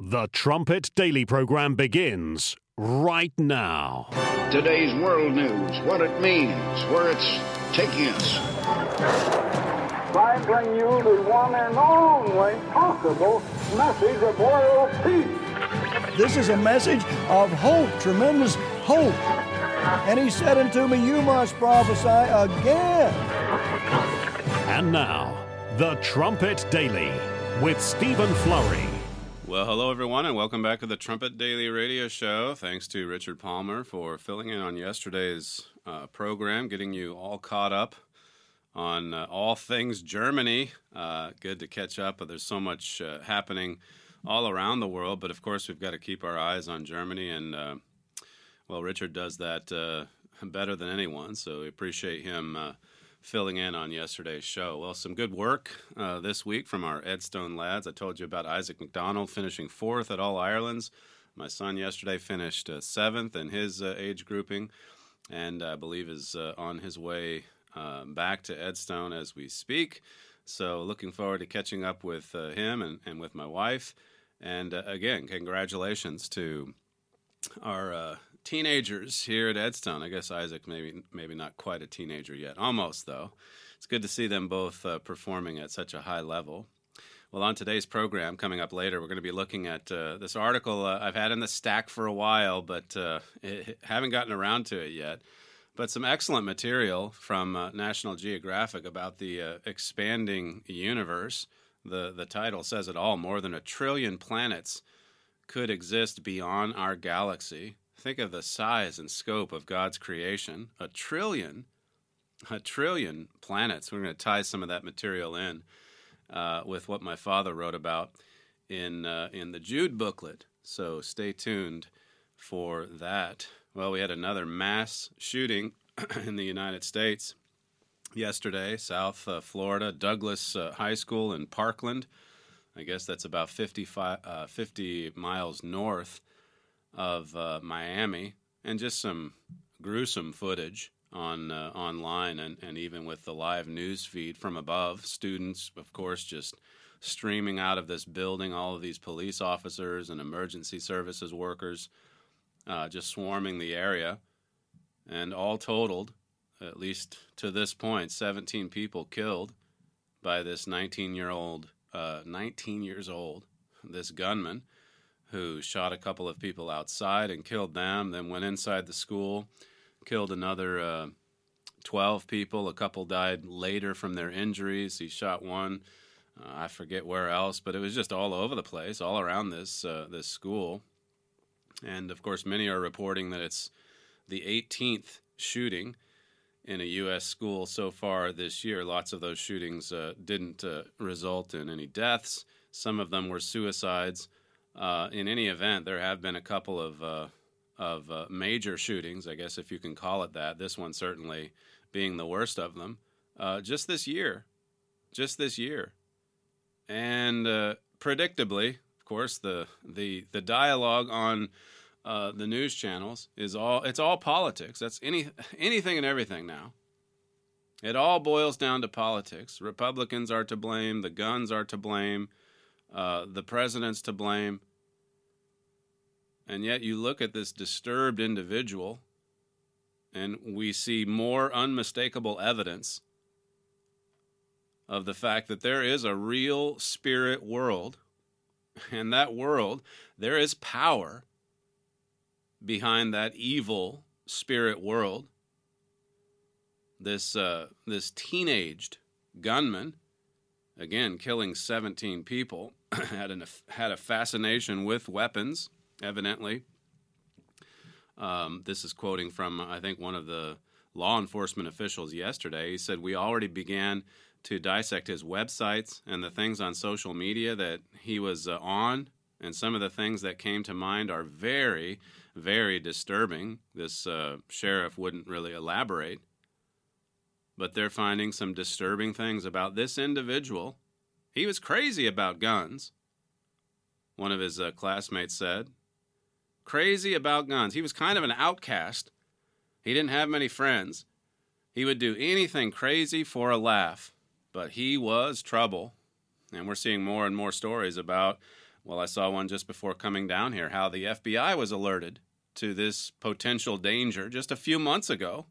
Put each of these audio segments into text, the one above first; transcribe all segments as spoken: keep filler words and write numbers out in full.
The Trumpet Daily program begins right now. Today's world news, what it means, where it's taking us. I bring you the one and only possible message of world peace. This is a message of hope, tremendous hope. And he said unto me, you must prophesy again. And now, The Trumpet Daily with Stephen Flurry. Well, hello, everyone, and welcome back to the Trumpet Daily Radio Show. Thanks to Richard Palmer for filling in on yesterday's uh, program, getting you all caught up on uh, all things Germany. Uh, good to catch up, but there's so much uh, happening all around the world. But, of course, we've got to keep our eyes on Germany, and, uh, well, Richard does that uh, better than anyone, so we appreciate him uh, filling in on yesterday's show. Well, some good work uh, this week from our Edstone lads. I told you about Isaac McDonald finishing fourth at All Irelands. My son yesterday finished uh, seventh in his uh, age grouping, and I believe is uh, on his way uh, back to Edstone as we speak. So looking forward to catching up with uh, him and, and with my wife. And uh, again, congratulations to our uh, teenagers here at Edstone. I guess Isaac maybe maybe not quite a teenager yet. Almost, though. It's good to see them both uh, performing at such a high level. Well, on today's program, coming up later, we're going to be looking at uh, this article uh, I've had in the stack for a while, but uh, it, haven't gotten around to it yet. But some excellent material from uh, National Geographic about the uh, expanding universe. The, the title says it all. More than a trillion planets could exist beyond our galaxy. Think of the size and scope of God's creation. A trillion, a trillion planets. We're going to tie some of that material in uh, with what my father wrote about in uh, in the Jude booklet. So stay tuned for that. Well, we had another mass shooting in the United States yesterday, South uh, Florida, Douglas uh, High School in Parkland. I guess that's about fifty-five, uh, fifty miles north of uh, Miami, and just some gruesome footage on uh, online and, and even with the live news feed from above. Students, of course, just streaming out of this building, all of these police officers and emergency services workers uh, just swarming the area. And all totaled, at least to this point, seventeen people killed by this nineteen-year-old, uh, nineteen years old, this gunman, who shot a couple of people outside and killed them, then went inside the school, killed another uh, twelve people. A couple died later from their injuries. He shot one, uh, I forget where else, but it was just all over the place, all around this uh, this school. And, of course, many are reporting that it's the eighteenth shooting in a U S school so far this year. Lots of those shootings uh, didn't uh, result in any deaths. Some of them were suicides. Uh, in any event, there have been a couple of uh, of uh, major shootings, I guess if you can call it that, this one certainly being the worst of them, uh, just this year. Just this year. And uh, predictably, of course, the the, the dialogue on uh, the news channels is all, it's all politics. That's any anything and everything now. It all boils down to politics. Republicans are to blame. The guns are to blame. Uh, the president's to blame. And yet you look at this disturbed individual and we see more unmistakable evidence of the fact that there is a real spirit world. And that world, there is power behind that evil spirit world. This, uh, this teenaged gunman, again, killing seventeen people, had an, had a fascination with weapons, evidently. Um, this is quoting from, I think, one of the law enforcement officials yesterday. He said, we already began to dissect his websites and the things on social media that he was uh, on, and some of the things that came to mind are very, very disturbing. This uh, sheriff wouldn't really elaborate, but they're finding some disturbing things about this individual. He was crazy about guns, one of his uh, classmates said. Crazy about guns. He was kind of an outcast. He didn't have many friends. He would do anything crazy for a laugh, but he was trouble. And we're seeing more and more stories about Well, I saw one just before coming down here, how the F B I was alerted to this potential danger just a few months ago.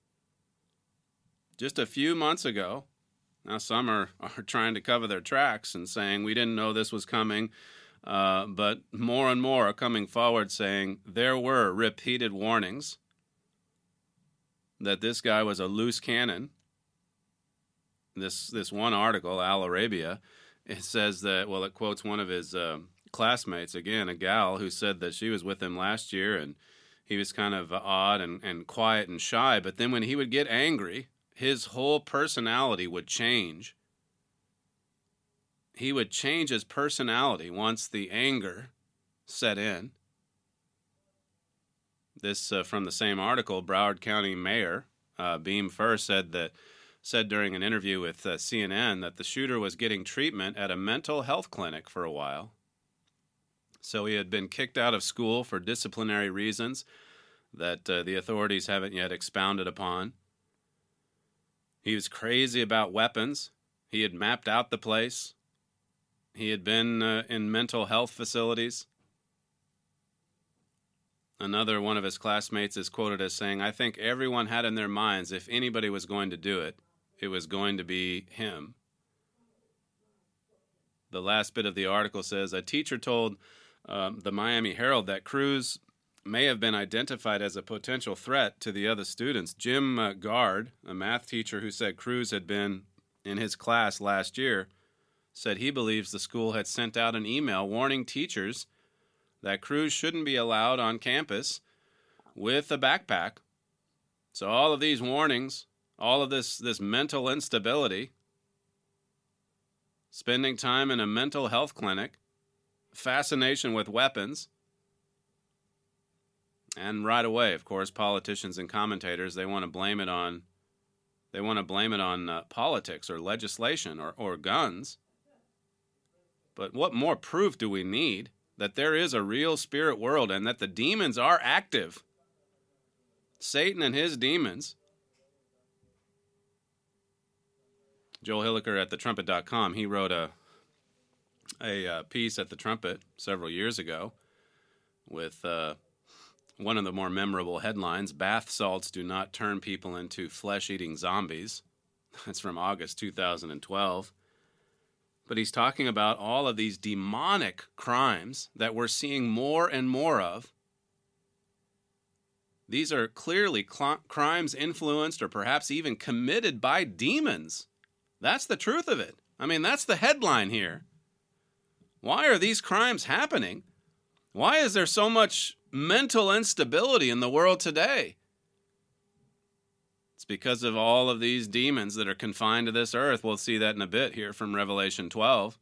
Just a few months ago. Now, some are, are trying to cover their tracks and saying, we didn't know this was coming. Uh, but more and more are coming forward saying there were repeated warnings that this guy was a loose cannon. This this one article, Al Arabia, it says that, well, it quotes one of his uh, classmates, again, a gal who said that she was with him last year and he was kind of odd and, and quiet and shy. But then when he would get angry, his whole personality would change. He would change his personality once the anger set in. This uh, from the same article, Broward County Mayor uh, Beam First said that said during an interview with uh, C N N that the shooter was getting treatment at a mental health clinic for a while. So he had been kicked out of school for disciplinary reasons that uh, the authorities haven't yet expounded upon. He was crazy about weapons. He had mapped out the place. He had been uh, in mental health facilities. Another one of his classmates is quoted as saying, I think everyone had in their minds if anybody was going to do it, it was going to be him. The last bit of the article says, a teacher told um, the Miami Herald that Cruz may have been identified as a potential threat to the other students. Jim uh, Gard, a math teacher who said Cruz had been in his class last year, said he believes the school had sent out an email warning teachers that Cruz shouldn't be allowed on campus with a backpack. So all of these warnings, all of this, this mental instability, spending time in a mental health clinic, fascination with weapons, and right away, of course, politicians and commentators, they want to blame it on, they want to blame it on uh, politics or legislation or, or guns. But what more proof do we need that there is a real spirit world and that the demons are active? Satan and his demons. Joel Hilliker at the trumpet dot com, he wrote a, a uh, piece at the Trumpet several years ago with uh, one of the more memorable headlines, Bath salts do not turn people into flesh-eating zombies. That's from August two thousand twelve. But he's talking about all of these demonic crimes that we're seeing more and more of. These are clearly cl- crimes influenced or perhaps even committed by demons. That's the truth of it. I mean, that's the headline here. Why are these crimes happening? Why is there so much mental instability in the world today? It's because of all of these demons that are confined to this earth. We'll see that in a bit here from Revelation twelve.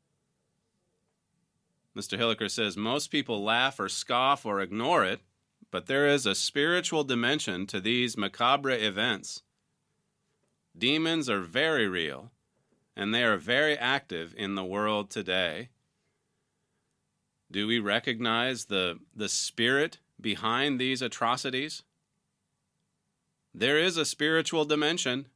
Mister Hilliker says, most people laugh or scoff or ignore it, but there is a spiritual dimension to these macabre events. Demons are very real, and they are very active in the world today. Do we recognize the, the spirit behind these atrocities? There is a spiritual dimension.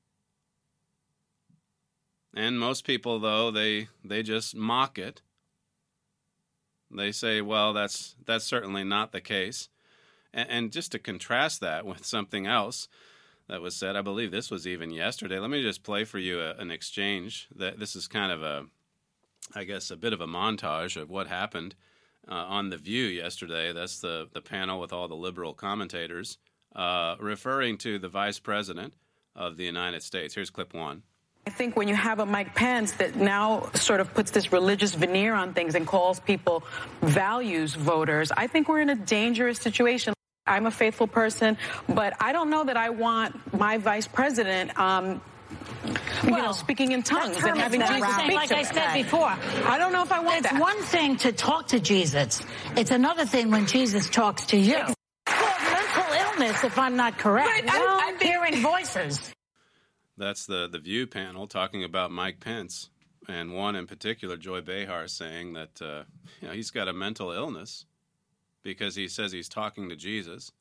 And most people, though, they they just mock it. They say, well, that's that's certainly not the case. And, and just to contrast that with something else that was said, I believe this was even yesterday. Let me just play for you a, an exchange. That this is kind of a, I guess, a bit of a montage of what happened uh, on The View yesterday. That's the, the panel with all the liberal commentators. Uh, referring to the Vice President of the United States. Here's clip one. I think when you have a Mike Pence that now sort of puts this religious veneer on things and calls people values voters, I think we're in a dangerous situation. I'm a faithful person, but I don't know that I want my Vice President um, you well, know, speaking in tongues and having Jesus one speak thing, like to I me. said before. I don't know if I want it's that. It's one thing to talk to Jesus. It's another thing when Jesus talks to you. If I'm not correct. Right, well, I, I'm hearing voices. That's the, the View panel talking about Mike Pence, and one in particular, Joy Behar, saying that uh, you know, he's got a mental illness because he says he's talking to Jesus.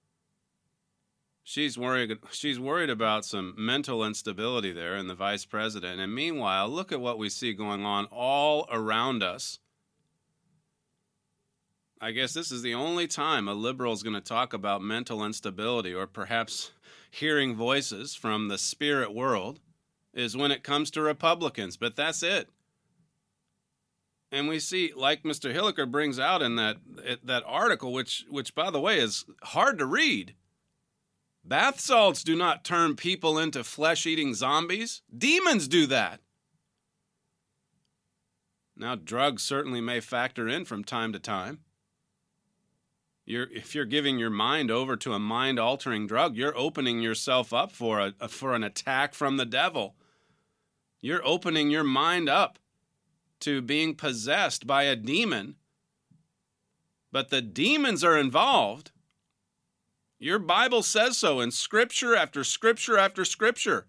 She's worried, she's worried about some mental instability there in the Vice President. And meanwhile, look at what we see going on all around us. I guess this is the only time a liberal is going to talk about mental instability, or perhaps hearing voices from the spirit world, is when it comes to Republicans. But that's it. And we see, like Mister Hilliker brings out in that that article, which, which by the way, is hard to read. Bath salts do not turn people into flesh-eating zombies. Demons do that. Now, drugs certainly may factor in from time to time. You're, if you're giving your mind over to a mind-altering drug, you're opening yourself up for a, a for an attack from the devil. You're opening your mind up to being possessed by a demon. But the demons are involved. Your Bible says so in scripture after scripture after scripture.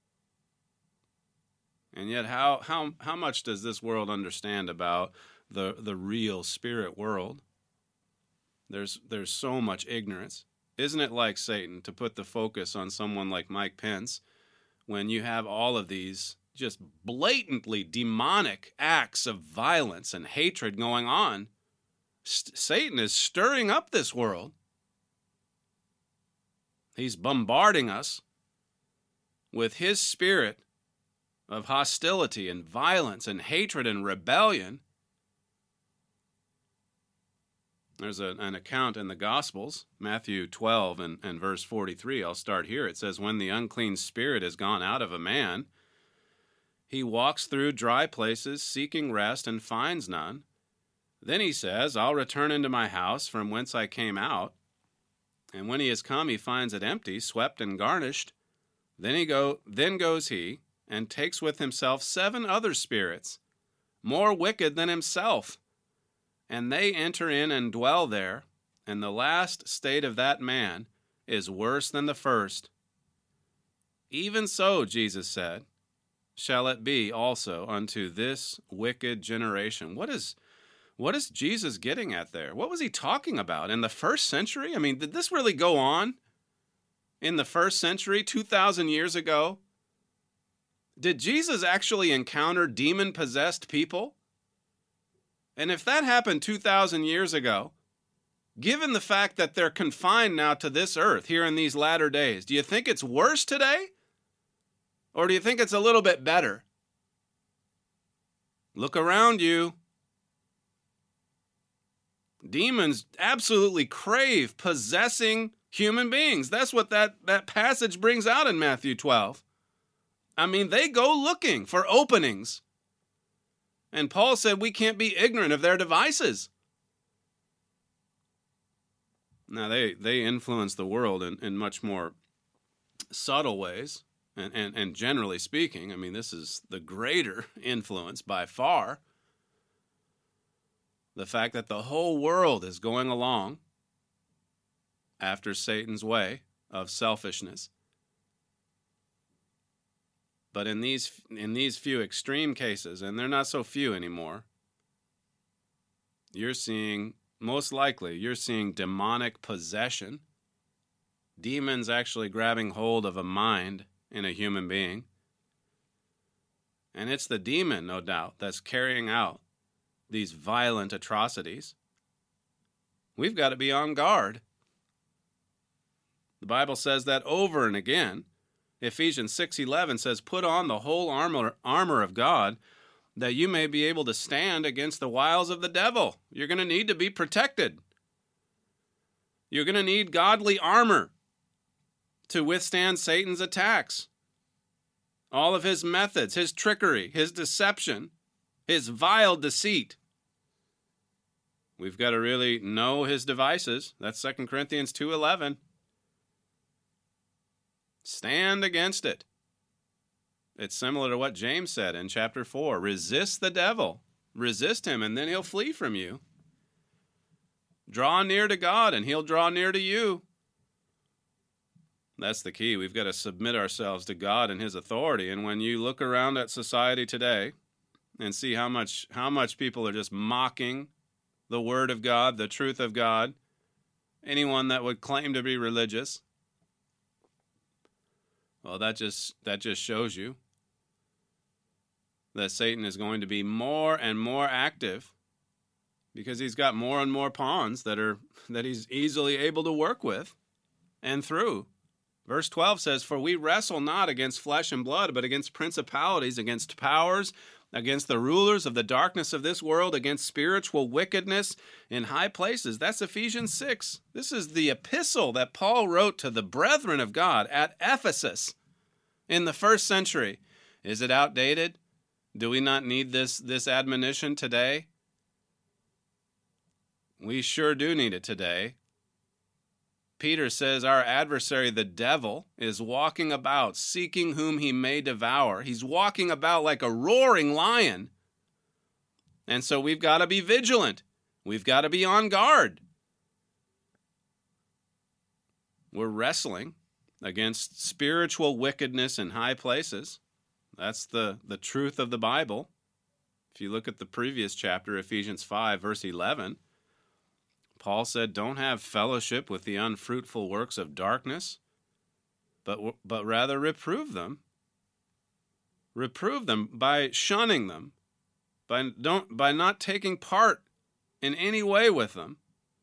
And yet, how how how much does this world understand about the the real spirit world? There's there's so much ignorance. Isn't it like Satan to put the focus on someone like Mike Pence when you have all of these just blatantly demonic acts of violence and hatred going on? St- Satan is stirring up this world. He's bombarding us with his spirit of hostility and violence and hatred and rebellion. There's a, an account in the Gospels, Matthew twelve and, and verse forty-three. I'll start here. It says, when the unclean spirit is gone out of a man, he walks through dry places seeking rest and finds none. Then he says, I'll return into my house from whence I came out. And when he has come, he finds it empty, swept and garnished. Then he go, then goes he and takes with himself seven other spirits, more wicked than himself. And they enter in and dwell there, and the last state of that man is worse than the first. Even so, Jesus said, shall it be also unto this wicked generation. What is, what is Jesus getting at there? What was he talking about? In the first century? I mean, did this really go on in the first century, two thousand years ago? Did Jesus actually encounter demon-possessed people? And if that happened two thousand years ago, given the fact that they're confined now to this earth here in these latter days, do you think it's worse today? Or do you think it's a little bit better? Look around you. Demons absolutely crave possessing human beings. That's what that, that passage brings out in Matthew twelve. I mean, they go looking for openings. And Paul said we can't be ignorant of their devices. Now, they, they influence the world in, in much more subtle ways. And, and, and generally speaking, I mean, this is the greater influence by far. The fact that the whole world is going along after Satan's way of selfishness. But in these in these few extreme cases, and they're not so few anymore, you're seeing, most likely, you're seeing demonic possession, demons actually grabbing hold of a mind in a human being. And it's the demon, no doubt, that's carrying out these violent atrocities. We've got to be on guard. The Bible says that over and again. Ephesians six eleven says, put on the whole armor, armor of God, that you may be able to stand against the wiles of the devil. You're going to need to be protected. You're going to need godly armor to withstand Satan's attacks. All of his methods, his trickery, his deception, his vile deceit. We've got to really know his devices. That's Second Corinthians two eleven. Stand against it. It's similar to what James said in chapter four. Resist the devil. Resist him, and then he'll flee from you. Draw near to God, and he'll draw near to you. That's the key. We've got to submit ourselves to God and his authority. And when you look around at society today and see how much how much people are just mocking the word of God, the truth of God, anyone that would claim to be religious, well, that just that just shows you that Satan is going to be more and more active because he's got more and more pawns that are that he's easily able to work with and through. Verse twelve says, "For we wrestle not against flesh and blood, but against principalities, against powers, against the rulers of the darkness of this world, against spiritual wickedness in high places." That's Ephesians six. This is the epistle that Paul wrote to the brethren of God at Ephesus in the first century. Is it outdated? Do we not need this, this admonition today? We sure do need it today. Peter says our adversary, the devil, is walking about, seeking whom he may devour. He's walking about like a roaring lion. And so we've got to be vigilant. We've got to be on guard. We're wrestling against spiritual wickedness in high places. That's the, the truth of the Bible. If you look at the previous chapter, Ephesians five, verse eleven, Paul said, "Don't have fellowship with the unfruitful works of darkness, but, but rather reprove them. Reprove them by shunning them, by, don't, by not taking part in any way with them."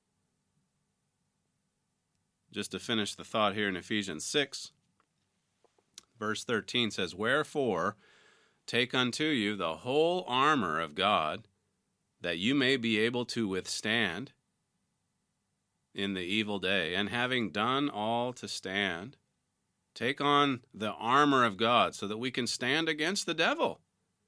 Just to finish the thought here in Ephesians six, verse thirteen says, "Wherefore take unto you the whole armor of God, that you may be able to withstand in the evil day, and having done all to stand." Take on the armor of God so that we can stand against the devil.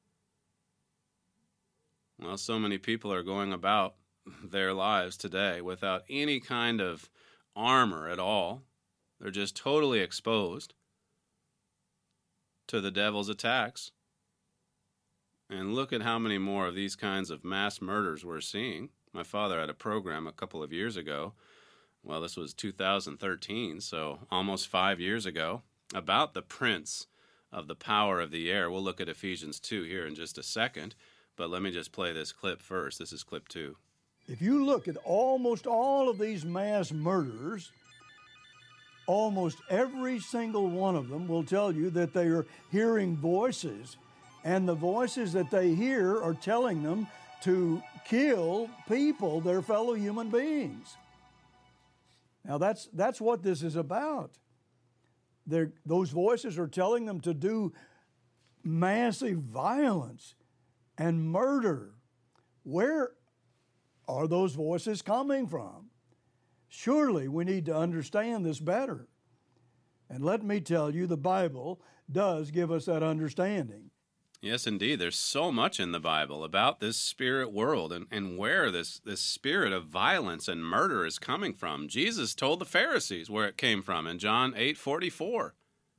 Well, so many people are going about their lives today without any kind of armor at all. They're just totally exposed to the devil's attacks. And look at how many more of these kinds of mass murders we're seeing. My father had a program a couple of years ago. Well, this was two thousand thirteen, so almost five years ago, about the prince of the power of the air. We'll look at Ephesians two here in just a second, but let me just play this clip first. This is clip two. If you look at almost all of these mass murders, almost every single one of them will tell you that they are hearing voices, and the voices that they hear are telling them to kill people, their fellow human beings. Now that's that's what this is about. They're, those voices are telling them to do massive violence and murder. Where are those voices coming from? Surely we need to understand this better. And let me tell you, the Bible does give us that understanding. Yes, indeed. There's so much in the Bible about this spirit world and, and where this, this spirit of violence and murder is coming from. Jesus told the Pharisees where it came from in John eight forty-four.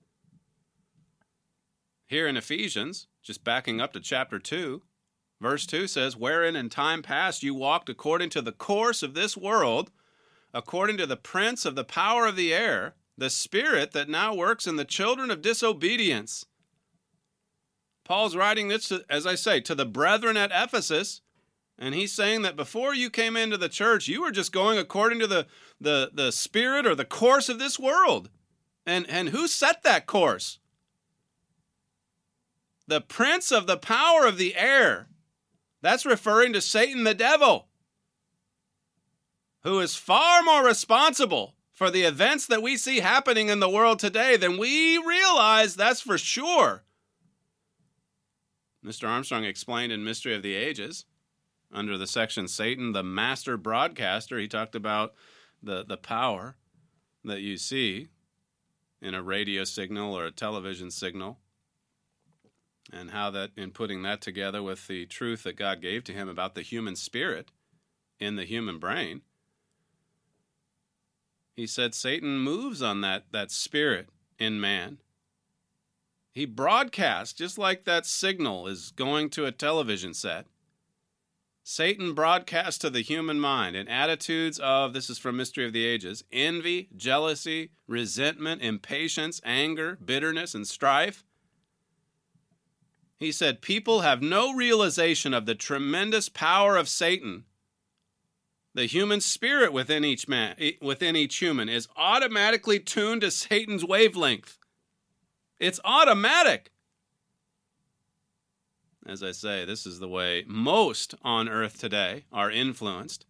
Here in Ephesians, just backing up to chapter two, verse two says, "Wherein in time past you walked according to the course of this world, according to the prince of the power of the air, the spirit that now works in the children of disobedience." Paul's writing this, to, as I say, to the brethren at Ephesus, and he's saying that before you came into the church, you were just going according to the, the, the spirit or the course of this world. And, and who set that course? The prince of the power of the air. That's referring to Satan the devil, who is far more responsible for the events that we see happening in the world today than we realize, that's for sure. Mister Armstrong explained in Mystery of the Ages, under the section Satan, the master broadcaster, he talked about the, the power that you see in a radio signal or a television signal, and how that, in putting that together with the truth that God gave to him about the human spirit in the human brain, he said Satan moves on that, that spirit in man. He broadcasts, just like that signal is going to a television set. Satan broadcasts to the human mind in attitudes of, this is from Mystery of the Ages, envy, jealousy, resentment, impatience, anger, bitterness, and strife. He said people have no realization of the tremendous power of Satan. The human spirit within each man, within each human, is automatically tuned to Satan's wavelength. It's automatic. As I say, this is the way most on earth today are influenced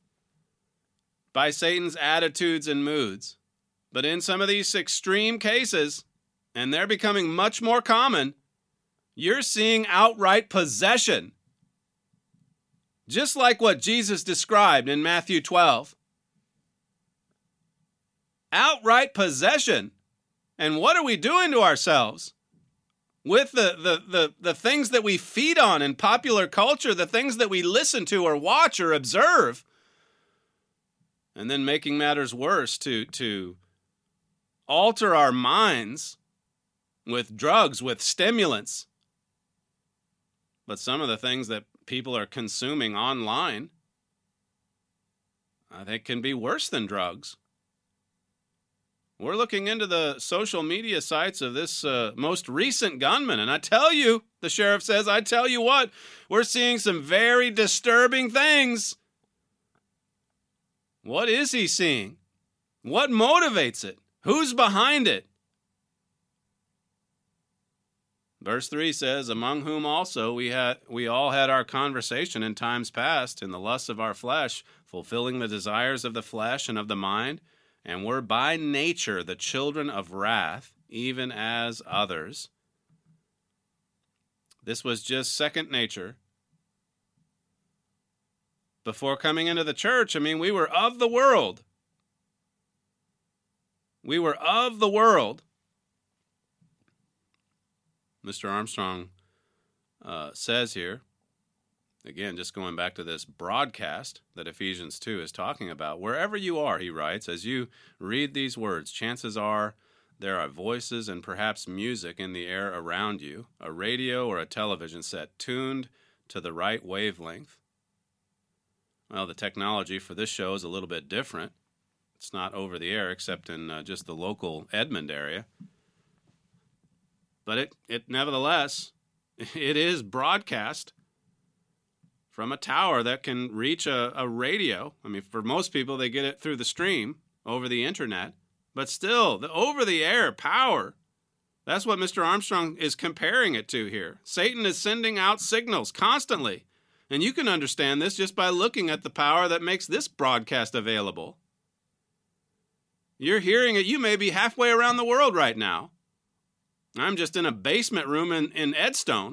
by Satan's attitudes and moods. But in some of these extreme cases, and they're becoming much more common, you're seeing outright possession. Just like what Jesus described in Matthew twelve. Outright possession. And what are we doing to ourselves? With the, the, the, the things that we feed on in popular culture, the things that we listen to or watch or observe. And then making matters worse, to, to alter our minds with drugs, with stimulants. But some of the things that people are consuming online, I think, can be worse than drugs. We're looking into the social media sites of this uh, most recent gunman, and I tell you, the sheriff says, I tell you what, we're seeing some very disturbing things. What is he seeing? What motivates it? Who's behind it? Verse three says, among whom also we had we all had our conversation in times past, in the lusts of our flesh, fulfilling the desires of the flesh and of the mind, and were by nature the children of wrath, even as others. This was just second nature. Before coming into the church, I mean, we were of the world. We were of the world. Mister Armstrong uh, says here, again, just going back to this broadcast that Ephesians two is talking about, wherever you are, he writes, as you read these words, chances are there are voices and perhaps music in the air around you, a radio or a television set tuned to the right wavelength. Well, the technology for this show is a little bit different. It's not over the air except in uh, just the local Edmond area. But it, it nevertheless, it is broadcast from a tower that can reach a, a radio. I mean, for most people, they get it through the stream over the internet. But still, the over-the-air power, that's what Mister Armstrong is comparing it to here. Satan is sending out signals constantly. And you can understand this just by looking at the power that makes this broadcast available. You're hearing it. You may be halfway around the world right now. I'm just in a basement room in, in Edstone.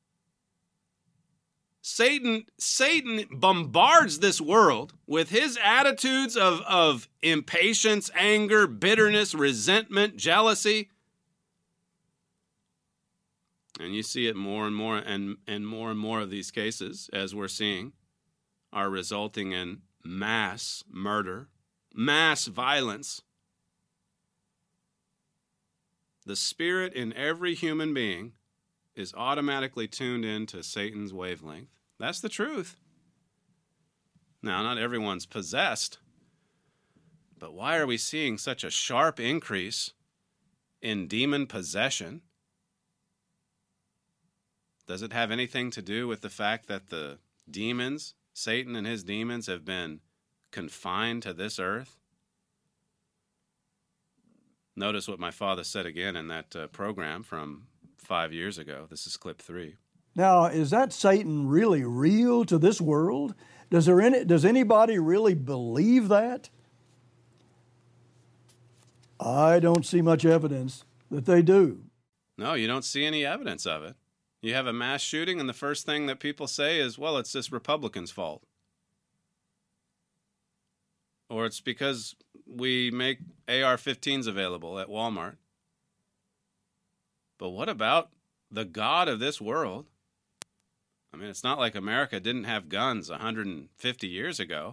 Satan, Satan bombards this world with his attitudes of, of impatience, anger, bitterness, resentment, jealousy. And you see it more and more, and, and more and more of these cases, as we're seeing, are resulting in mass murder, mass violence. The spirit in every human being is automatically tuned into Satan's wavelength. That's the truth. Now, not everyone's possessed, but why are we seeing such a sharp increase in demon possession? Does it have anything to do with the fact that the demons, Satan and his demons, have been confined to this earth? Notice what my father said again in that uh, program from five years ago. This is clip three. Now, is that Satan really real to this world? Does there any, does anybody really believe that? I don't see much evidence that they do. No, you don't see any evidence of it. You have a mass shooting, and the first thing that people say is, well, it's this Republicans' fault. Or it's because we make A R fifteens available at Walmart. But what about the God of this world? I mean, it's not like America didn't have guns one hundred fifty years ago.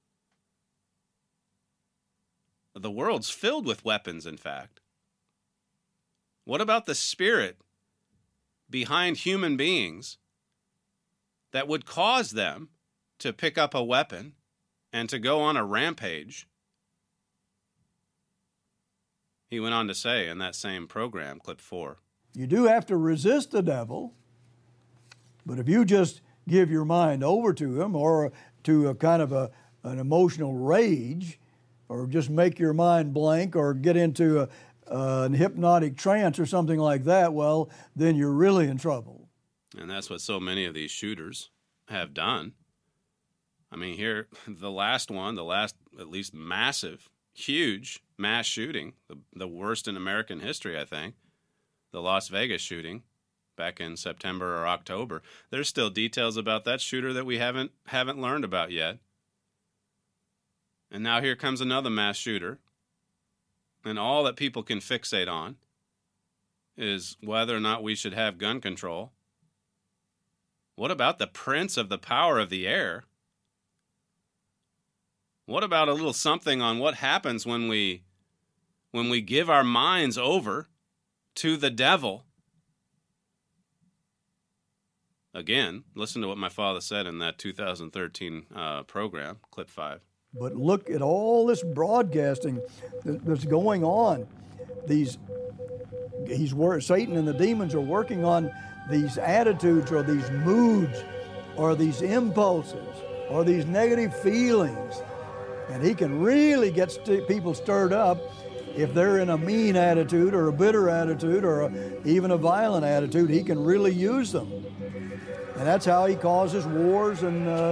The world's filled with weapons, in fact. What about the spirit behind human beings that would cause them to pick up a weapon and to go on a rampage? He went on to say in that same program, clip four. You do have to resist the devil, but if you just give your mind over to him or to a kind of a, an emotional rage, or just make your mind blank or get into a, uh, an hypnotic trance or something like that, well, then you're really in trouble. And that's what so many of these shooters have done. I mean, here, the last one, the last at least massive, huge mass shooting, the, the worst in American history, I think, the Las Vegas shooting back in September or October. There's still details about that shooter that we haven't haven't learned about yet. And now here comes another mass shooter. And all that people can fixate on is whether or not we should have gun control. What about the prince of the power of the air? What about a little something on what happens when we when we give our minds over to the devil? Again, listen to what my father said in that two thousand thirteen uh, program, clip five. But look at all this broadcasting that's going on. These, he's Satan and the demons are working on these attitudes or these moods or these impulses or these negative feelings. And he can really get st- people stirred up if they're in a mean attitude or a bitter attitude or a, even a violent attitude. He can really use them. And that's how he causes wars and uh,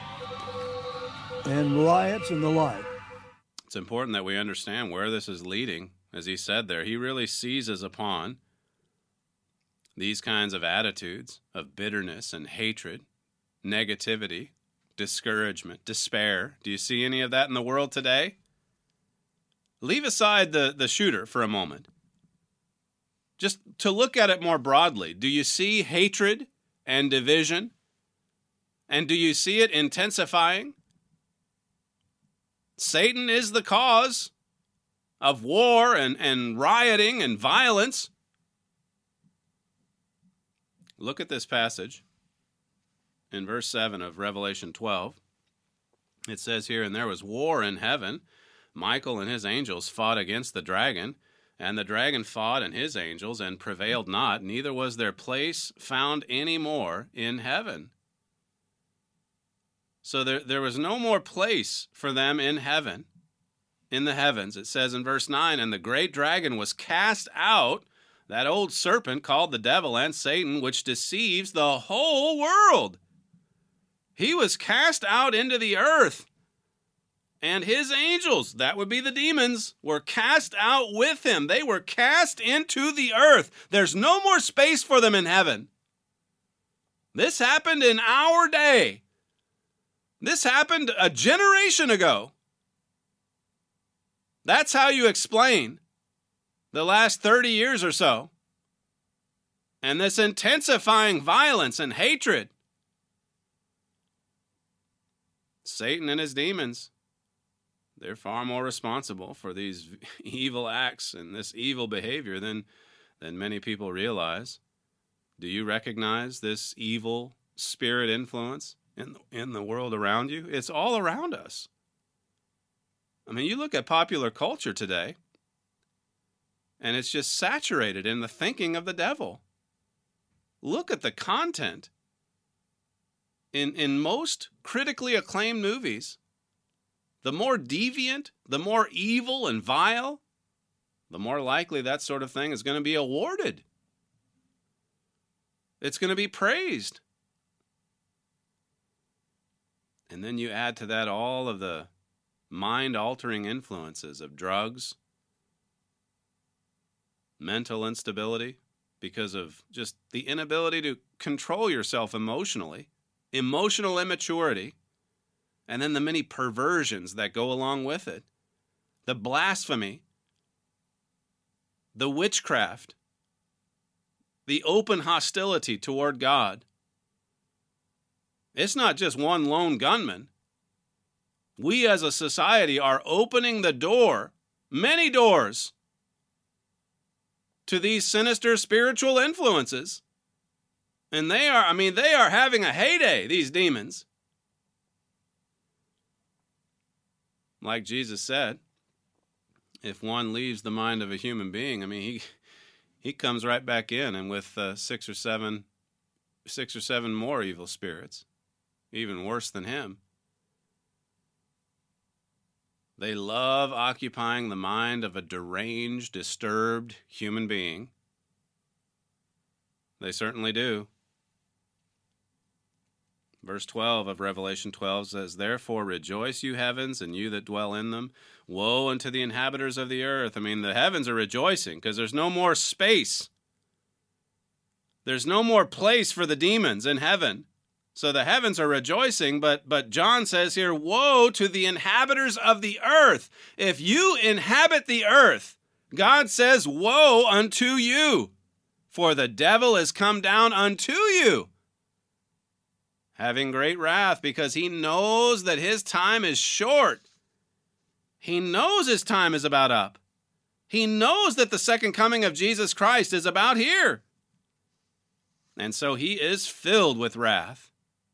and riots and the like. It's important that we understand where this is leading. As he said there, he really seizes upon these kinds of attitudes of bitterness and hatred, negativity, discouragement, despair. Do you see any of that in the world today? Leave aside the, the shooter for a moment. Just to look at it more broadly, do you see hatred and division? And do you see it intensifying? Satan is the cause of war and, and rioting and violence. Look at this passage in verse seven of Revelation twelve. It says here, "And there was war in heaven. Michael and his angels fought against the dragon, and the dragon fought and his angels and prevailed not, neither was their place found any more in heaven." So there, there was no more place for them in heaven, in the heavens. It says in verse nine, "And the great dragon was cast out, that old serpent called the devil and Satan, which deceives the whole world. He was cast out into the earth, and his angels," that would be the demons, "were cast out with him." They were cast into the earth. There's no more space for them in heaven. This happened in our day. This happened a generation ago. That's how you explain the last thirty years or so. And this intensifying violence and hatred. Satan and his demons, they're far more responsible for these evil acts and this evil behavior than, than many people realize. Do you recognize this evil spirit influence in the, in the world around you? It's all around us. I mean, you look at popular culture today, and it's just saturated in the thinking of the devil. Look at the content in, in most critically acclaimed movies. The more deviant, the more evil and vile, the more likely that sort of thing is going to be awarded. It's going to be praised. And then you add to that all of the mind-altering influences of drugs, mental instability, because of just the inability to control yourself emotionally, emotional immaturity, and then the many perversions that go along with it, the blasphemy, the witchcraft, the open hostility toward God. It's not just one lone gunman. We as a society are opening the door, many doors, to these sinister spiritual influences. And they are, I mean, they are having a heyday, these demons. Like Jesus said, if one leaves the mind of a human being, I mean, he he comes right back in, and with uh, six or seven, six or seven more evil spirits, even worse than him. They love occupying the mind of a deranged, disturbed human being. They certainly do. Verse twelve of Revelation twelve says, "Therefore rejoice, you heavens, and you that dwell in them. Woe unto the inhabitants of the earth." I mean, the heavens are rejoicing because there's no more space. There's no more place for the demons in heaven. So the heavens are rejoicing, but, but John says here, woe to the inhabitants of the earth. If you inhabit the earth, God says, woe unto you, for the devil is come down unto you, having great wrath, because he knows that his time is short. He knows his time is about up. He knows that the second coming of Jesus Christ is about here. And so he is filled with wrath.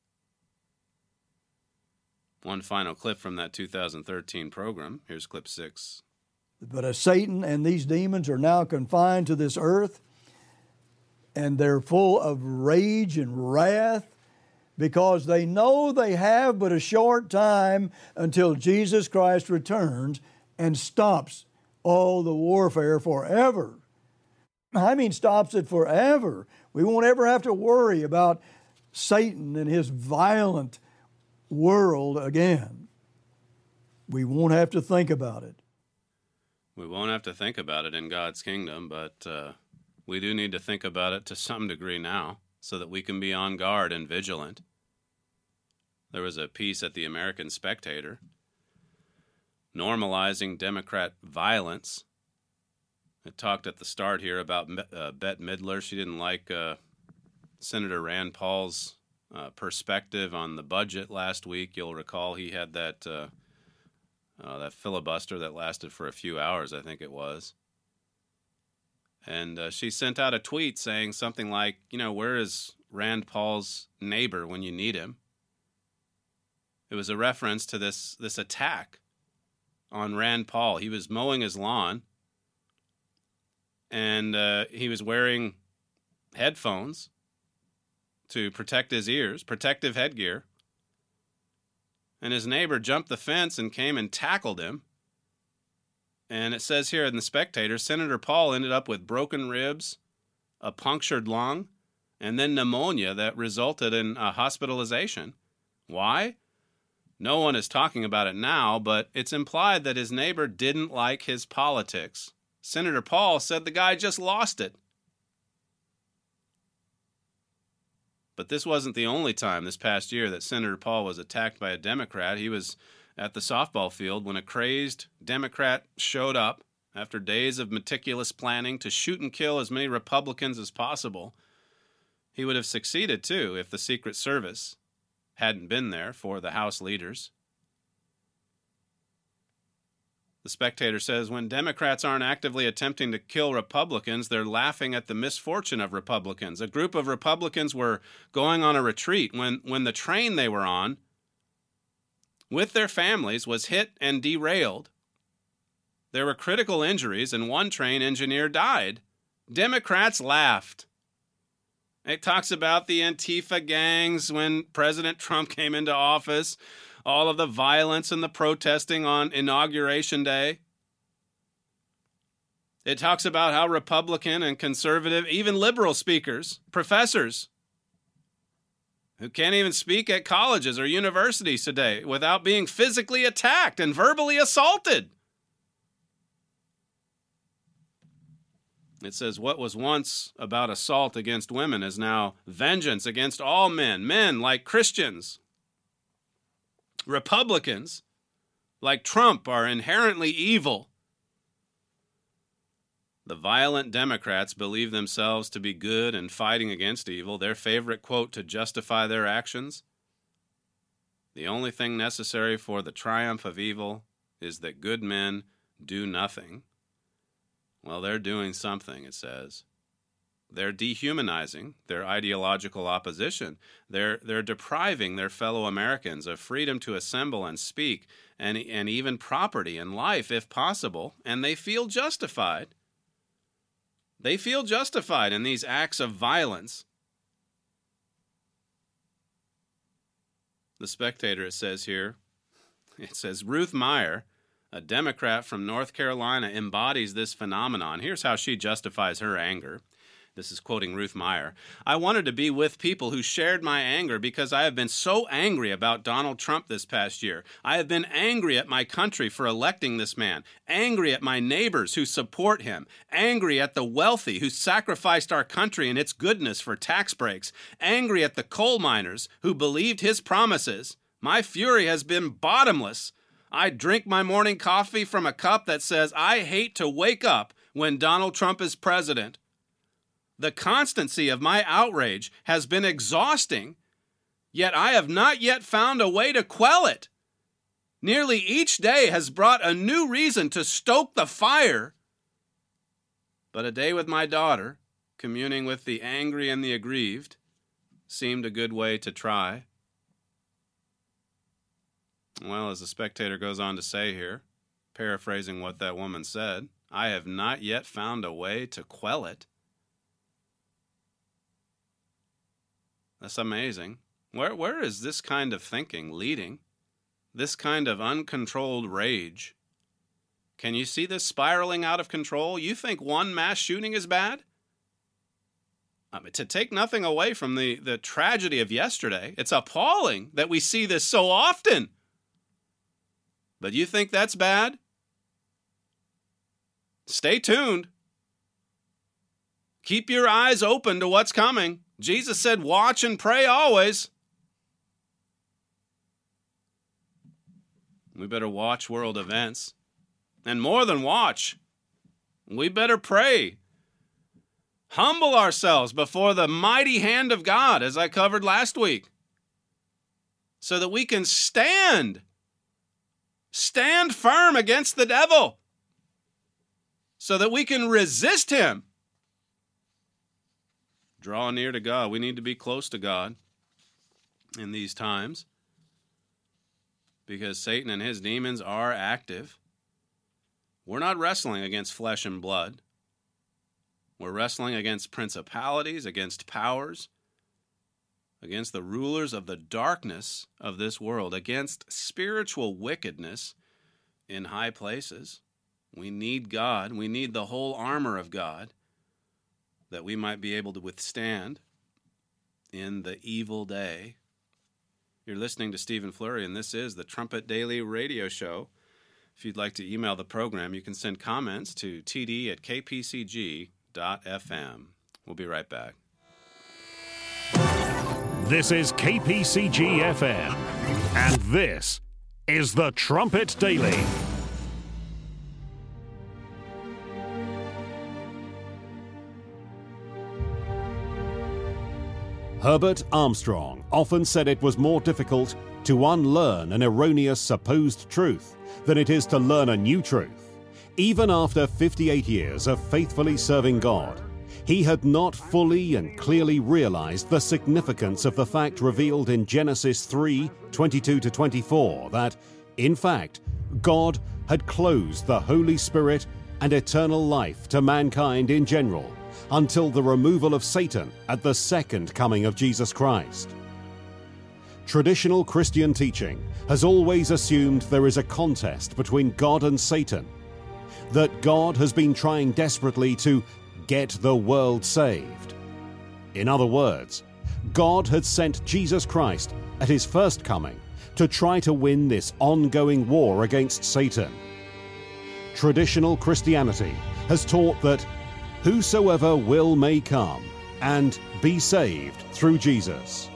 One final clip from that two thousand thirteen program. Here's clip six. But as Satan and these demons are now confined to this earth, and they're full of rage and wrath, because they know they have but a short time until Jesus Christ returns and stops all the warfare forever. I mean, stops it forever. We won't ever have to worry about Satan and his violent world again. We won't have to think about it. We won't have to think about it in God's kingdom, but uh, we do need to think about it to some degree now so that we can be on guard and vigilant. There was a piece at the American Spectator normalizing Democrat violence. It talked at the start here about uh, Bette Midler. She didn't like uh, Senator Rand Paul's uh, perspective on the budget last week. You'll recall he had that uh, uh, that filibuster that lasted for a few hours, I think it was. And uh, she sent out a tweet saying something like, you know, where is Rand Paul's neighbor when you need him? It was a reference to this this attack on Rand Paul. He was mowing his lawn, and uh, he was wearing headphones to protect his ears, protective headgear. And his neighbor jumped the fence and came and tackled him. And it says here in the Spectator, Senator Paul ended up with broken ribs, a punctured lung, and then pneumonia that resulted in a hospitalization. Why? No one is talking about it now, but it's implied that his neighbor didn't like his politics. Senator Paul said the guy just lost it. But this wasn't the only time this past year that Senator Paul was attacked by a Democrat. He was at the softball field when a crazed Democrat showed up after days of meticulous planning to shoot and kill as many Republicans as possible. He would have succeeded, too, if the Secret Service hadn't been there for the House leaders. The Spectator says, when Democrats aren't actively attempting to kill Republicans, they're laughing at the misfortune of Republicans. A group of Republicans were going on a retreat when, when the train they were on with their families was hit and derailed. There were critical injuries, and one train engineer died. Democrats laughed. It talks about the Antifa gangs when President Trump came into office, all of the violence and the protesting on Inauguration Day. It talks about how Republican and conservative, even liberal speakers, professors, who can't even speak at colleges or universities today without being physically attacked and verbally assaulted. It says, what was once about assault against women is now vengeance against all men. Men like Christians. Republicans like Trump are inherently evil. The violent Democrats believe themselves to be good and fighting against evil. Their favorite quote to justify their actions: the only thing necessary for the triumph of evil is that good men do nothing. Well, they're doing something, it says. They're dehumanizing their ideological opposition. They're, they're depriving their fellow Americans of freedom to assemble and speak, and, and even property and life, if possible, and they feel justified. They feel justified in these acts of violence. The Spectator, it says here, it says, Ruth Meyer, a Democrat from North Carolina, embodies this phenomenon. Here's how she justifies her anger. This is quoting Ruth Meyer. I wanted to be with people who shared my anger because I have been so angry about Donald Trump this past year. I have been angry at my country for electing this man, angry at my neighbors who support him, angry at the wealthy who sacrificed our country and its goodness for tax breaks, angry at the coal miners who believed his promises. My fury has been bottomless. I drink my morning coffee from a cup that says, I hate to wake up when Donald Trump is president. The constancy of my outrage has been exhausting, yet I have not yet found a way to quell it. Nearly each day has brought a new reason to stoke the fire. But a day with my daughter, communing with the angry and the aggrieved, seemed a good way to try. Well, as the Spectator goes on to say here, paraphrasing what that woman said, I have not yet found a way to quell it. That's amazing. Where where is this kind of thinking leading? This kind of uncontrolled rage? Can you see this spiraling out of control? You think one mass shooting is bad? I mean, to take nothing away from the, the tragedy of yesterday, it's appalling that we see this so often. But you think that's bad? Stay tuned. Keep your eyes open to what's coming. Jesus said, watch and pray always. We better watch world events. And more than watch, we better pray. Humble ourselves before the mighty hand of God, as I covered last week, so that we can stand. Stand firm against the devil, so that we can resist him. Draw near to God. We need to be close to God in these times because Satan and his demons are active. We're not wrestling against flesh and blood. We're wrestling against principalities, against powers, against the rulers of the darkness of this world, against spiritual wickedness in high places. We need God. We need the whole armor of God, that we might be able to withstand in the evil day. You're listening to Stephen Flurry, and this is the Trumpet Daily Radio Show. If you'd like to email the program, you can send comments to t d at k p c g dot f m. We'll be right back. This is K P C G F M, and this is the Trumpet Daily. Herbert Armstrong often said it was more difficult to unlearn an erroneous supposed truth than it is to learn a new truth. Even after fifty-eight years of faithfully serving God, he had not fully and clearly realized the significance of the fact revealed in Genesis three, twenty-two to twenty-four, that, in fact, God had closed the Holy Spirit and eternal life to mankind in general until the removal of Satan at the second coming of Jesus Christ. Traditional Christian teaching has always assumed there is a contest between God and Satan, that God has been trying desperately to get the world saved. In other words, God had sent Jesus Christ at his first coming to try to win this ongoing war against Satan. Traditional Christianity has taught that whosoever will may come and be saved through Jesus.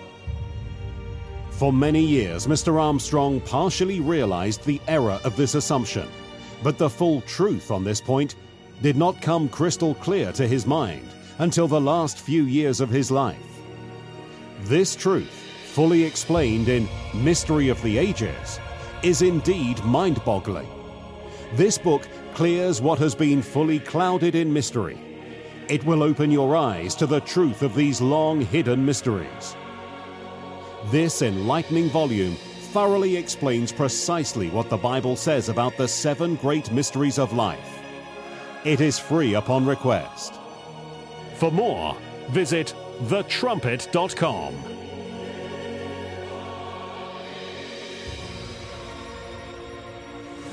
For many years, Mister Armstrong partially realized the error of this assumption, but the full truth on this point did not come crystal clear to his mind until the last few years of his life. This truth, fully explained in Mystery of the Ages, is indeed mind-boggling. This book clears what has been fully clouded in mystery. It will open your eyes to the truth of these long-hidden mysteries. This enlightening volume thoroughly explains precisely what the Bible says about the seven great mysteries of life. It is free upon request. For more, visit the trumpet dot com.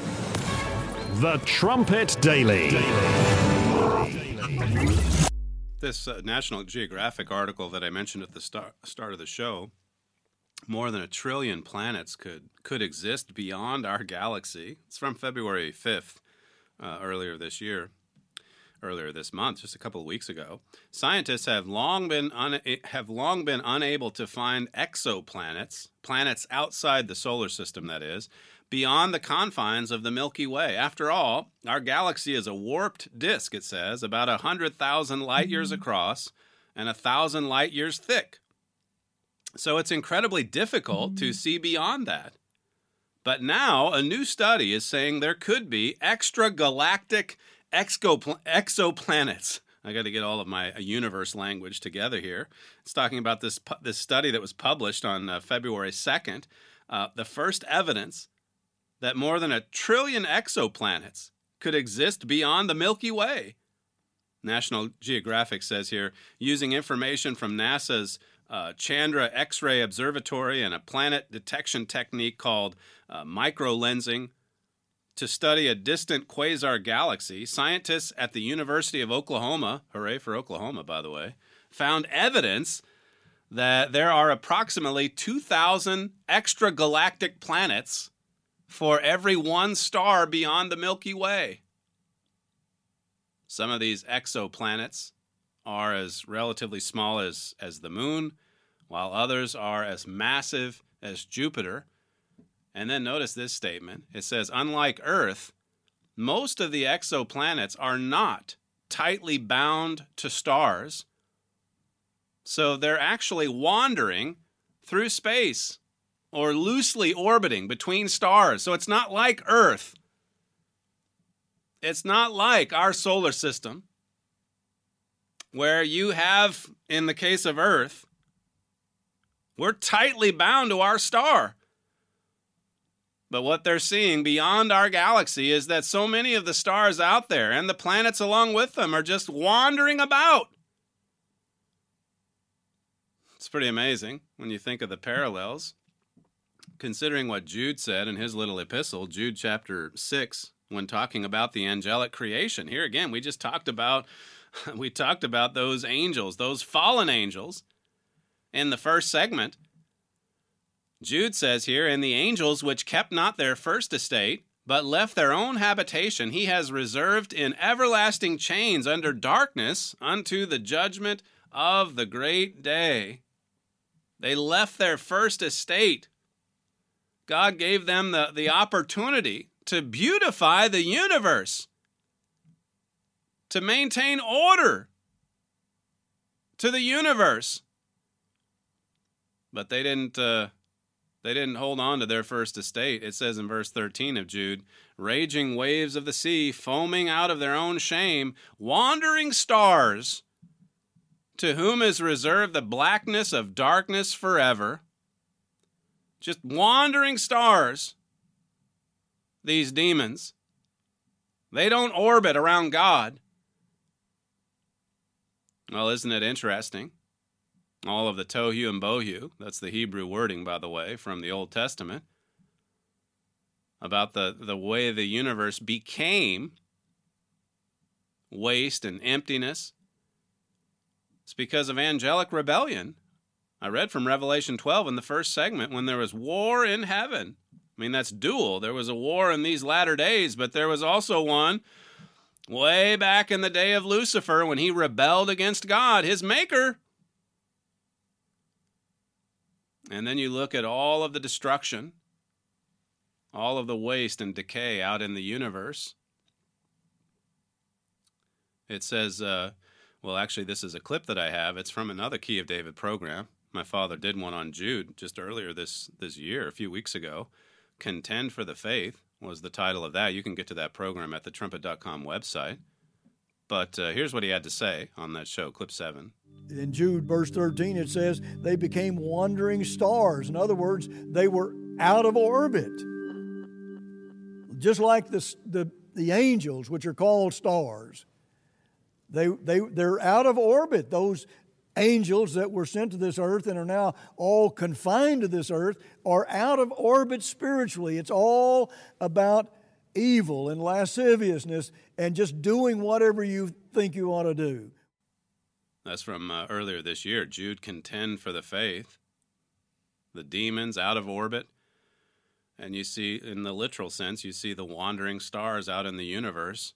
The Trumpet Daily. this uh, National Geographic article that I mentioned at the start start of the show, more than a trillion planets could could exist beyond our galaxy. It's from February fifth, uh, earlier this year, earlier this month, just a couple of weeks ago. Scientists have long been un- have long been unable to find exoplanets, planets outside the solar system, that is, beyond the confines of the Milky Way. After all, our galaxy is a warped disk, it says, about one hundred thousand light years across and one thousand light years thick. So it's incredibly difficult to see beyond that. But now a new study is saying there could be extragalactic exopl- exoplanets. I got to get all of my universe language together here. It's talking about this, this study that was published on uh, February second, uh, the first evidence that more than a trillion exoplanets could exist beyond the Milky Way. National Geographic says here, using information from NASA's uh, Chandra X-ray Observatory and a planet detection technique called uh, microlensing to study a distant quasar galaxy, scientists at the University of Oklahoma, hooray for Oklahoma, by the way, found evidence that there are approximately two thousand extragalactic planets for every one star beyond the Milky Way. Some of these exoplanets are as relatively small as, as the moon, while others are as massive as Jupiter. And then notice this statement. It says, unlike Earth, most of the exoplanets are not tightly bound to stars, so they're actually wandering through space or loosely orbiting between stars. So it's not like Earth. It's not like our solar system, where you have, in the case of Earth, we're tightly bound to our star. But what they're seeing beyond our galaxy is that so many of the stars out there and the planets along with them are just wandering about. It's pretty amazing when you think of the parallels. Considering what Jude said in his little epistle, Jude chapter six, when talking about the angelic creation. Here again, we just talked about we talked about those angels, those fallen angels in the first segment. Jude says here, "And the angels which kept not their first estate, but left their own habitation, he has reserved in everlasting chains under darkness unto the judgment of the great day." They left their first estate. God gave them the, the opportunity to beautify the universe, to maintain order to the universe. But they didn't uh, they didn't hold on to their first estate. It says in verse thirteen of Jude, "Raging waves of the sea, foaming out of their own shame, wandering stars, to whom is reserved the blackness of darkness forever." Just wandering stars, these demons. They don't orbit around God. Well, isn't it interesting? All of the tohu and bohu, that's the Hebrew wording, by the way, from the Old Testament, about the, the way the universe became waste and emptiness. It's because of angelic rebellion. I read from Revelation twelve in the first segment when there was war in heaven. I mean, that's dual. There was a war in these latter days, but there was also one way back in the day of Lucifer when he rebelled against God, his maker. And then you look at all of the destruction, all of the waste and decay out in the universe. It says, uh, well, actually, this is a clip that I have. It's from another Key of David program. My father did one on Jude just earlier this, this year, a few weeks ago. Contend for the Faith was the title of that. You can get to that program at the trumpet dot com website. But uh, here's what he had to say on that show, clip seven. In Jude, verse thirteen, it says, they became wandering stars. In other words, they were out of orbit. Just like the, the, the angels, which are called stars. They, they, they're out of orbit. Those angels that were sent to this earth and are now all confined to this earth are out of orbit spiritually. It's all about evil and lasciviousness and just doing whatever you think you ought to do. That's from uh, earlier this year. Jude, contend for the faith. The demons out of orbit. And you see, in the literal sense, you see the wandering stars out in the universe.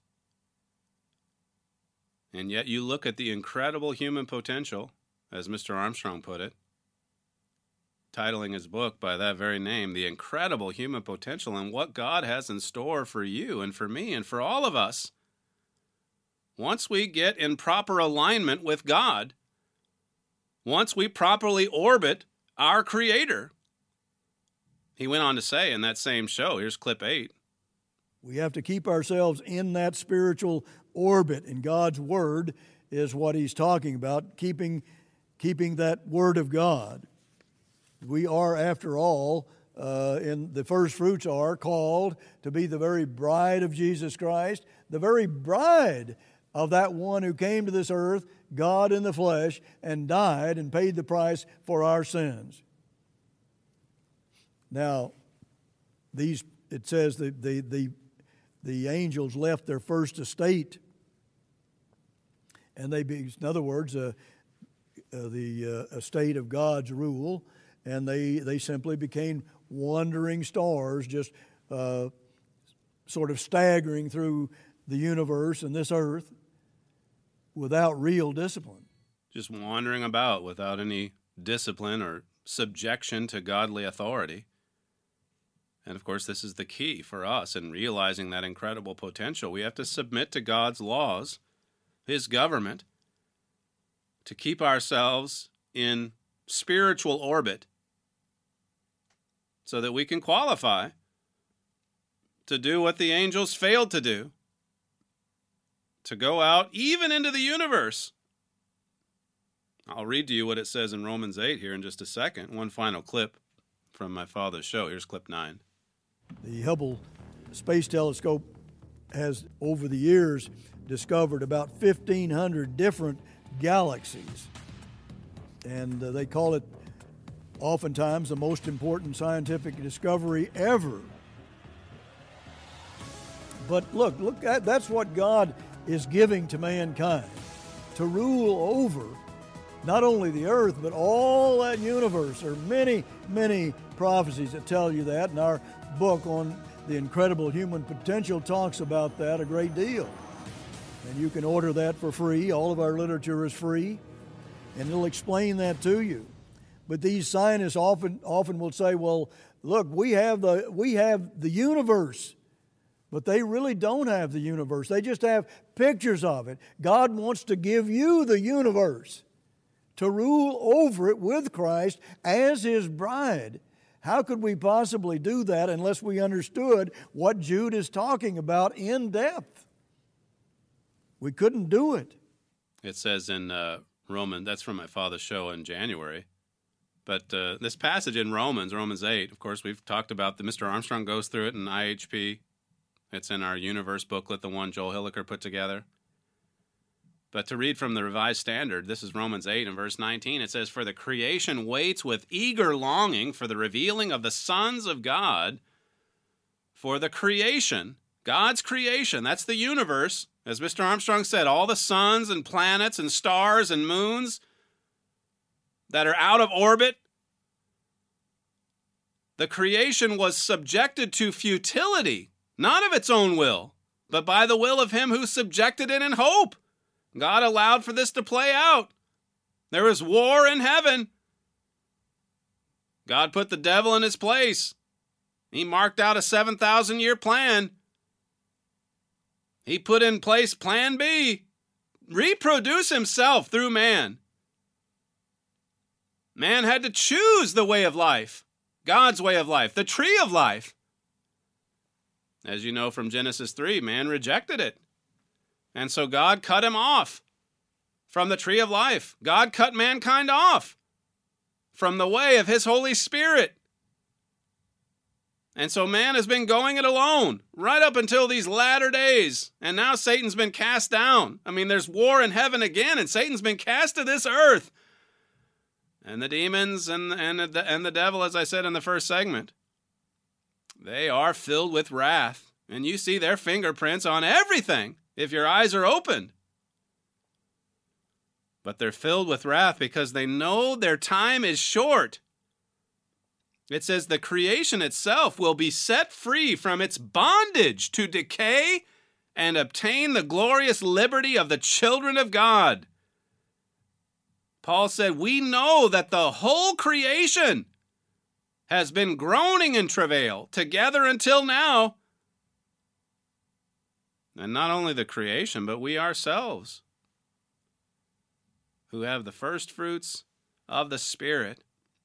And yet you look at the incredible human potential, as Mister Armstrong put it, titling his book by that very name, The Incredible Human Potential, and what God has in store for you and for me and for all of us. Once we get in proper alignment with God, once we properly orbit our Creator. He went on to say in that same show, here's clip eight. We have to keep ourselves in that spiritual orbit, and God's Word is what he's talking about, keeping, keeping that Word of God. We are, after all, uh, in the first fruits are called to be the very bride of Jesus Christ, the very bride of that one who came to this earth, God in the flesh, and died and paid the price for our sins. Now, these it says the the the, the angels left their first estate, and they be, in other words, uh, uh, the uh, estate of God's rule, and they they simply became wandering stars, just uh, sort of staggering through the universe and this earth without real discipline. Just wandering about without any discipline or subjection to godly authority. And of course, this is the key for us in realizing that incredible potential. We have to submit to God's laws, His government, to keep ourselves in spiritual orbit so that we can qualify to do what the angels failed to do, to go out even into the universe. I'll read to you what it says in Romans eight here in just a second. One final clip from my father's show. Here's clip nine. The Hubble Space Telescope has, over the years, discovered about fifteen hundred different galaxies. And uh, they call it oftentimes the most important scientific discovery ever. But look, look at, that's what God is giving to mankind, to rule over not only the earth, but all that universe. There are many, many prophecies that tell you that, and our book on the incredible human potential talks about that a great deal. And you can order that for free. All of our literature is free, and it'll explain that to you. But these scientists often often will say, well, look, we have the we have the universe. But they really don't have the universe. They just have pictures of it. God wants to give you the universe, to rule over it with Christ as His bride. How could we possibly do that unless we understood what Jude is talking about in depth? We couldn't do it. It says in uh, Romans, that's from my father's show in January, but uh, this passage in Romans, Romans eight, of course, we've talked about that. Mister Armstrong goes through it in I H P. It's in our Universe booklet, the one Joel Hilliker put together. But to read from the Revised Standard, this is Romans eight and verse nineteen. It says, "For the creation waits with eager longing for the revealing of the sons of God. For the creation, God's creation, that's the universe. As Mister Armstrong said, all the suns and planets and stars and moons that are out of orbit. The creation was subjected to futility, not of its own will, but by the will of Him who subjected it in hope. God allowed for this to play out. There was war in heaven. God put the devil in his place. He marked out a seven thousand year plan. He put in place plan B, reproduce himself through man. Man had to choose the way of life, God's way of life, the tree of life. As you know from Genesis three, man rejected it. And so God cut him off from the tree of life. God cut mankind off from the way of His Holy Spirit. And so man has been going it alone right up until these latter days. And now Satan's been cast down. I mean, there's war in heaven again, and Satan's been cast to this earth. And the demons and, and, the, and the devil, as I said in the first segment, they are filled with wrath. And you see their fingerprints on everything if your eyes are opened. but they're filled with wrath because they know their time is short. It says the creation itself will be set free from its bondage to decay and obtain the glorious liberty of the children of God. Paul said, we know that the whole creation has been groaning in travail together until now. And not only the creation, but we ourselves, who have the first fruits of the Spirit.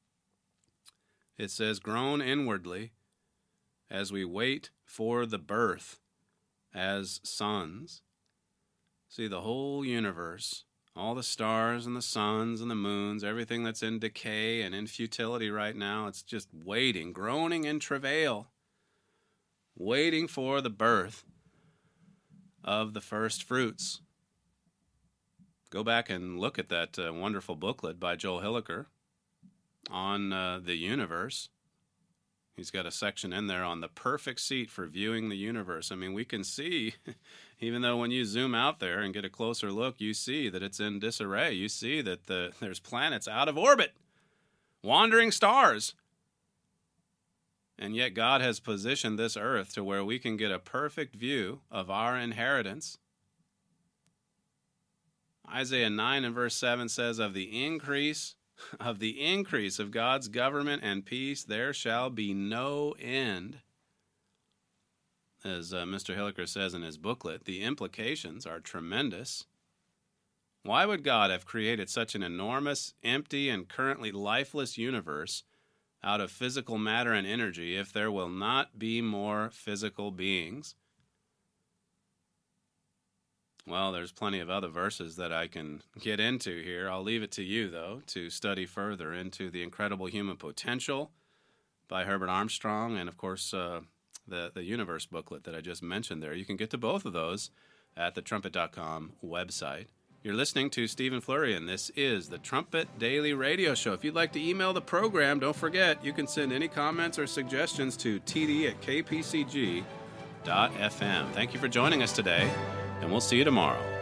It says, groan inwardly as we wait for the birth as sons. See, the whole universe, all the stars and the suns and the moons, everything that's in decay and in futility right now, it's just waiting, groaning in travail, waiting for the birth of the first fruits. Go back and look at that uh, wonderful booklet by Joel Hilliker on uh, the universe. He's got a section in there on the perfect seat for viewing the universe. I mean, we can see, even though when you zoom out there and get a closer look, you see that it's in disarray. You see that the, there's planets out of orbit, wandering stars. And yet God has positioned this earth to where we can get a perfect view of our inheritance. Isaiah nine and verse seven says, of the increase of the increase of God's government and peace, there shall be no end. As uh, Mister Hilliker says in his booklet, the implications are tremendous. Why would God have created such an enormous, empty, and currently lifeless universe out of physical matter and energy if there will not be more physical beings? Well, there's plenty of other verses that I can get into here. I'll leave it to you, though, to study further into The Incredible Human Potential by Herbert Armstrong and, of course, uh, the, the Universe booklet that I just mentioned there. You can get to both of those at the trumpet dot com website. You're listening to Stephen Flurry, and this is the Trumpet Daily Radio Show. If you'd like to email the program, don't forget, you can send any comments or suggestions to t d at k p c g dot f m. Thank you for joining us today, and we'll see you tomorrow.